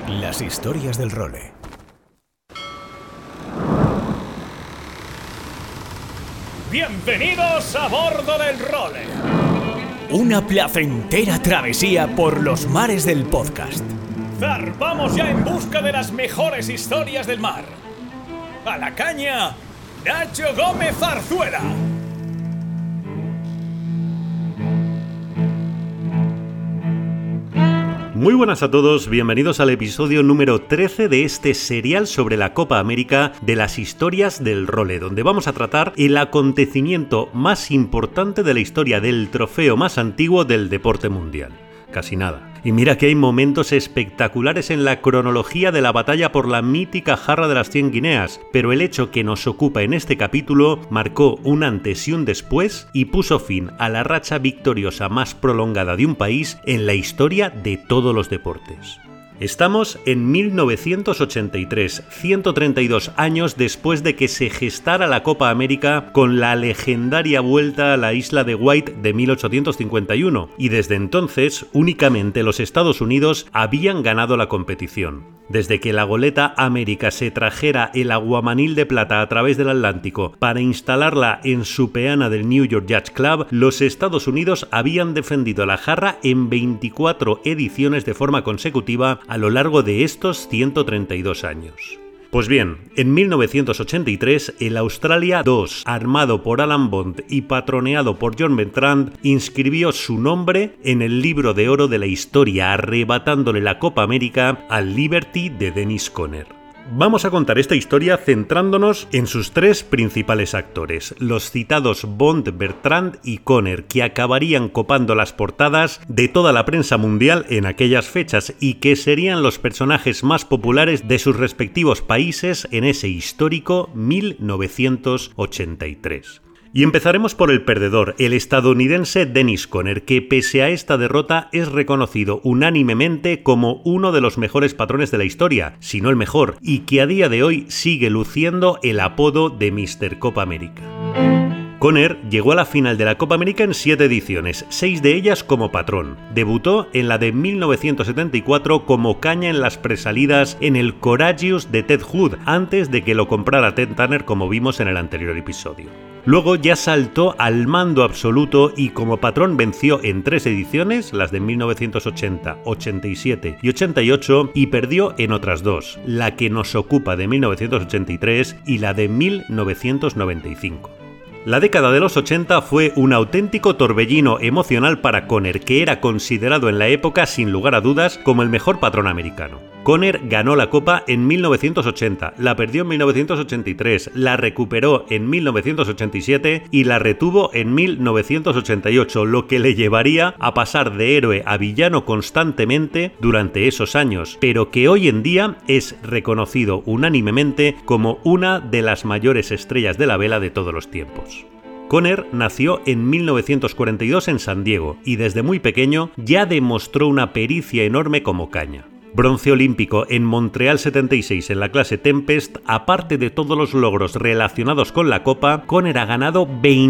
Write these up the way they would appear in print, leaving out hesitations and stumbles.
Las historias del role. ¡Bienvenidos a bordo del role! Una placentera travesía por los mares del podcast. ¡Zarpamos ya en busca de las mejores historias del mar! ¡A la caña, Nacho Gómez Zarzuela! Muy buenas a todos, bienvenidos al episodio número 13 de este serial sobre la Copa América de las historias del role, donde vamos a tratar el acontecimiento más importante de la historia del trofeo más antiguo del deporte mundial. Casi nada. Y mira que hay momentos espectaculares en la cronología de la batalla por la mítica jarra de las 100 guineas, pero el hecho que nos ocupa en este capítulo marcó un antes y un después y puso fin a la racha victoriosa más prolongada de un país en la historia de todos los deportes. Estamos en 1983, 132 años después de que se gestara la Copa América con la legendaria vuelta a la isla de White de 1851, y desde entonces únicamente los Estados Unidos habían ganado la competición. Desde que la goleta América se trajera el aguamanil de plata a través del Atlántico para instalarla en su peana del New York Yacht Club, los Estados Unidos habían defendido la jarra en 24 ediciones de forma consecutiva a lo largo de estos 132 años. Pues bien, en 1983, el Australia II, armado por Alan Bond y patroneado por John Bertrand, inscribió su nombre en el libro de oro de la historia, arrebatándole la Copa América al Liberty de Dennis Conner. Vamos a contar esta historia centrándonos en sus tres principales actores, los citados Bond, Bertrand y Conner, que acabarían copando las portadas de toda la prensa mundial en aquellas fechas y que serían los personajes más populares de sus respectivos países en ese histórico 1983. Y empezaremos por el perdedor, el estadounidense Dennis Conner, que pese a esta derrota es reconocido unánimemente como uno de los mejores patrones de la historia, si no el mejor, y que a día de hoy sigue luciendo el apodo de Mr. Copa América. Conner llegó a la final de la Copa América en 7 ediciones, 6 de ellas como patrón. Debutó en la de 1974 como caña en las presalidas en el Courageous de Ted Hood, antes de que lo comprara Ted Turner, como vimos en el anterior episodio. Luego ya saltó al mando absoluto y como patrón venció en 3 ediciones, las de 1980, 87 y 88, y perdió en otras 2, la que nos ocupa de 1983 y la de 1995. La década de los 80 fue un auténtico torbellino emocional para Conner, que era considerado en la época sin lugar a dudas como el mejor patrón americano. Conner ganó la Copa en 1980, la perdió en 1983, la recuperó en 1987 y la retuvo en 1988, lo que le llevaría a pasar de héroe a villano constantemente durante esos años, pero que hoy en día es reconocido unánimemente como una de las mayores estrellas de la vela de todos los tiempos. Conner nació en 1942 en San Diego y desde muy pequeño ya demostró una pericia enorme como caña. Bronce olímpico en Montreal 76 en la clase Tempest, aparte de todos los logros relacionados con la Copa, Conner ha ganado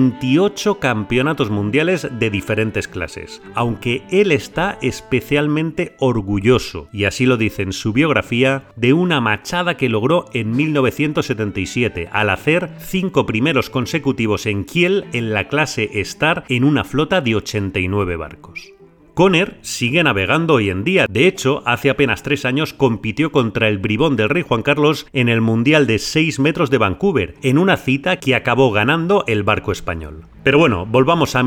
28 campeonatos mundiales de diferentes clases, aunque él está especialmente orgulloso, y así lo dice en su biografía, de una machada que logró en 1977 al hacer 5 primeros consecutivos en Kiel en la clase Star en una flota de 89 barcos. Conner sigue navegando hoy en día. De hecho, hace apenas 3 años compitió contra el bribón del rey Juan Carlos en el Mundial de 6 metros de Vancouver, en una cita que acabó ganando el barco español. Pero bueno, volvamos a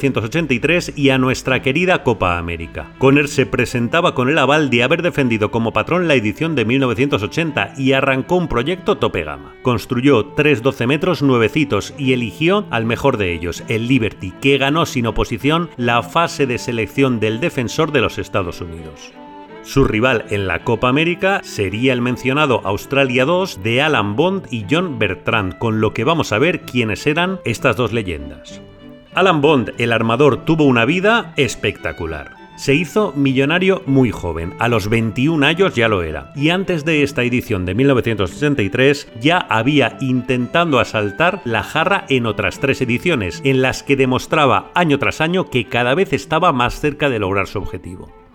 1983 y a nuestra querida Copa América. Conner se presentaba con el aval de haber defendido como patrón la edición de 1980 y arrancó un proyecto tope gama. Construyó 3 12 metros nuevecitos y eligió al mejor de ellos, el Liberty, que ganó sin oposición la fase de selección del defensor de los Estados Unidos. Su rival en la Copa América sería el mencionado Australia II de Alan Bond y John Bertrand, con lo que vamos a ver quiénes eran estas dos leyendas. Alan Bond, el armador, tuvo una vida espectacular. Se hizo millonario muy joven, a los 21 años ya lo era, y antes de esta edición de 1983 ya había intentando asaltar la jarra en otras 3 ediciones, en las que demostraba año tras año que cada vez estaba más cerca de lograr su objetivo.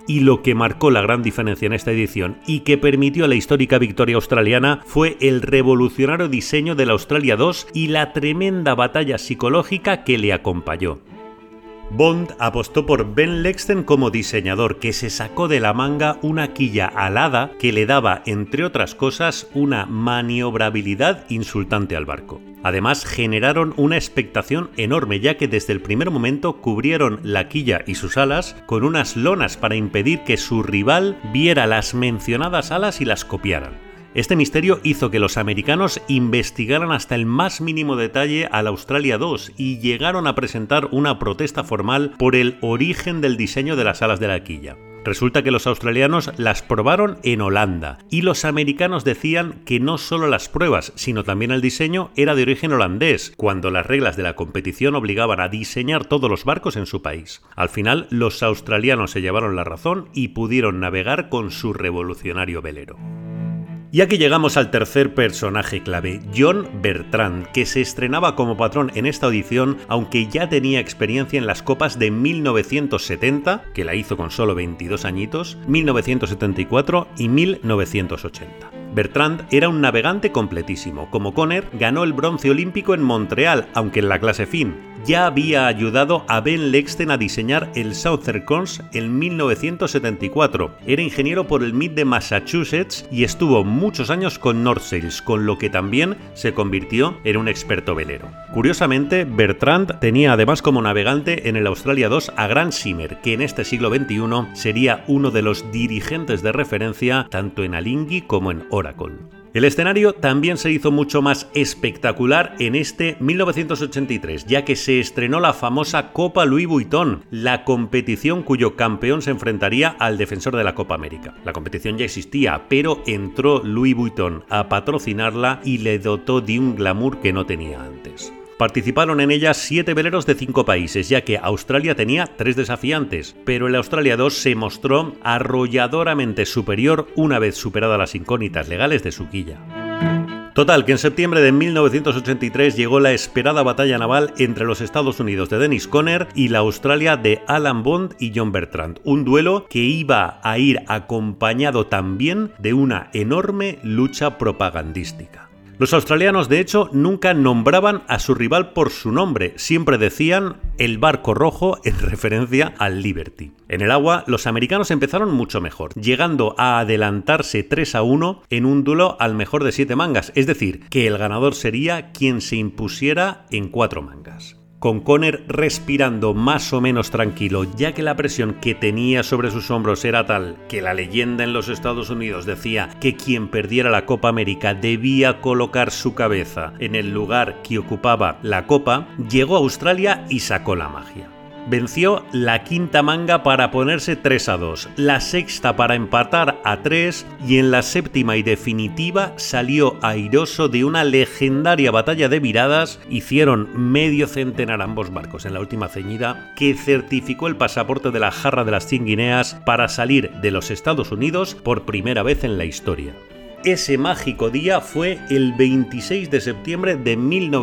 Y lo que marcó la gran diferencia en esta edición y que permitió la histórica victoria australiana fue el revolucionario diseño del Australia 2 y la tremenda batalla psicológica que le acompañó. Bond apostó por Ben Lexten como diseñador, que se sacó de la manga una quilla alada que le daba, entre otras cosas, una maniobrabilidad insultante al barco. Además, generaron una expectación enorme, ya que desde el primer momento cubrieron la quilla y sus alas con unas lonas para impedir que su rival viera las mencionadas alas y las copiaran. Este misterio hizo que los americanos investigaran hasta el más mínimo detalle al Australia 2 y llegaron a presentar una protesta formal por el origen del diseño de las alas de la quilla. Resulta que los australianos las probaron en Holanda y los americanos decían que no solo las pruebas, sino también el diseño era de origen holandés, cuando las reglas de la competición obligaban a diseñar todos los barcos en su país. Al final, los australianos se llevaron la razón y pudieron navegar con su revolucionario velero. Y aquí llegamos al tercer personaje clave, John Bertrand, que se estrenaba como patrón en esta edición, aunque ya tenía experiencia en las copas de 1970, que la hizo con solo 22 añitos, 1974 y 1980. Bertrand era un navegante completísimo. Como Conner, ganó el bronce olímpico en Montreal, aunque en la clase Finn. Ya había ayudado a Ben Lexten a diseñar el Southern Cross en 1974. Era ingeniero por el MIT de Massachusetts y estuvo muchos años con North Sails, con lo que también se convirtió en un experto velero. Curiosamente, Bertrand tenía además como navegante en el Australia 2 a Grant Simmer, que en este siglo XXI sería uno de los dirigentes de referencia tanto en Alinghi como en Oracle. El escenario también se hizo mucho más espectacular en este 1983, ya que se estrenó la famosa Copa Louis Vuitton, la competición cuyo campeón se enfrentaría al defensor de la Copa América. La competición ya existía, pero entró Louis Vuitton a patrocinarla y le dotó de un glamour que no tenía antes. Participaron en ella 7 veleros de 5 países, ya que Australia tenía 3 desafiantes, pero el Australia 2 se mostró arrolladoramente superior una vez superadas las incógnitas legales de su quilla. Total, que en septiembre de 1983 llegó la esperada batalla naval entre los Estados Unidos de Dennis Conner y la Australia de Alan Bond y John Bertrand, un duelo que iba a ir acompañado también de una enorme lucha propagandística. Los australianos, de hecho, nunca nombraban a su rival por su nombre, siempre decían el barco rojo en referencia al Liberty. En el agua, los americanos empezaron mucho mejor, llegando a adelantarse 3-1 en un duelo al mejor de 7 mangas, es decir, que el ganador sería quien se impusiera en 4 mangas. Con Conner respirando más o menos tranquilo, ya que la presión que tenía sobre sus hombros era tal que la leyenda en los Estados Unidos decía que quien perdiera la Copa América debía colocar su cabeza en el lugar que ocupaba la Copa, llegó a Australia y sacó la magia. Venció la quinta manga para ponerse 3-2, la sexta para empatar a 3 y en la séptima y definitiva salió airoso de una legendaria batalla de viradas. Hicieron medio centenar ambos barcos en la última ceñida, que certificó el pasaporte de la jarra de las 100 guineas para salir de los Estados Unidos por primera vez en la historia. Ese mágico día fue el 26 de septiembre de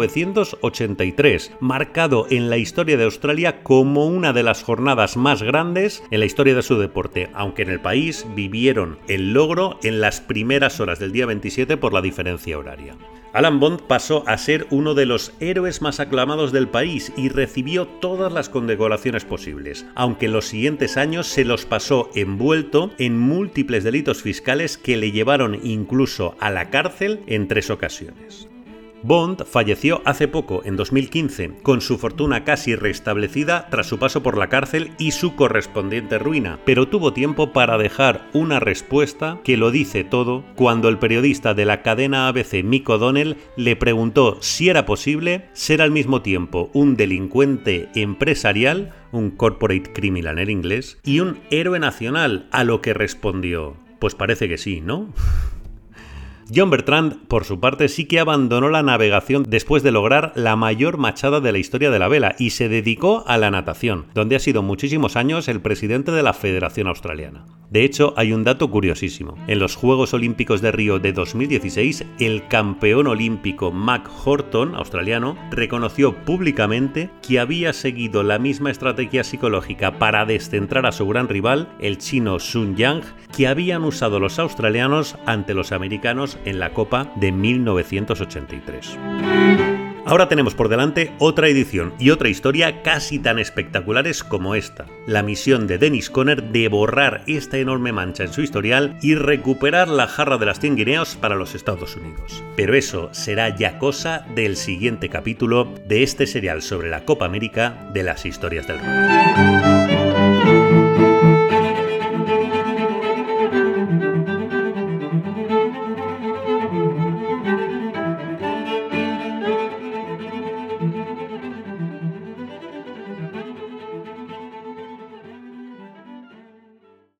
1983, marcado en la historia de Australia como una de las jornadas más grandes en la historia de su deporte, aunque en el país vivieron el logro en las primeras horas del día 27 por la diferencia horaria. Alan Bond pasó a ser uno de los héroes más aclamados del país y recibió todas las condecoraciones posibles, aunque en los siguientes años se los pasó envuelto en múltiples delitos fiscales que le llevaron incluso a la cárcel en 3 ocasiones. Bond falleció hace poco, en 2015, con su fortuna casi restablecida tras su paso por la cárcel y su correspondiente ruina, pero tuvo tiempo para dejar una respuesta que lo dice todo cuando el periodista de la cadena ABC Mick O'Donnell le preguntó si era posible ser al mismo tiempo un delincuente empresarial, un corporate criminal en inglés, y un héroe nacional, a lo que respondió: pues parece que sí, ¿no? John Bertrand, por su parte, sí que abandonó la navegación después de lograr la mayor machada de la historia de la vela y se dedicó a la natación, donde ha sido muchísimos años el presidente de la Federación Australiana. De hecho, hay un dato curiosísimo. En los Juegos Olímpicos de Río de 2016, el campeón olímpico Mac Horton, australiano, reconoció públicamente que había seguido la misma estrategia psicológica para descentrar a su gran rival, el chino Sun Yang, que habían usado los australianos ante los americanos en la Copa de 1983. Ahora tenemos por delante otra edición y otra historia casi tan espectaculares como esta. La misión de Dennis Conner de borrar esta enorme mancha en su historial y recuperar la jarra de las 100 guineos para los Estados Unidos. Pero eso será ya cosa del siguiente capítulo de este serial sobre la Copa América de las historias del rugby.